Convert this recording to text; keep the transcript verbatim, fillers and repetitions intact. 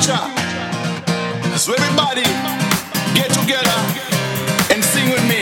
future. So everybody get together and sing with me.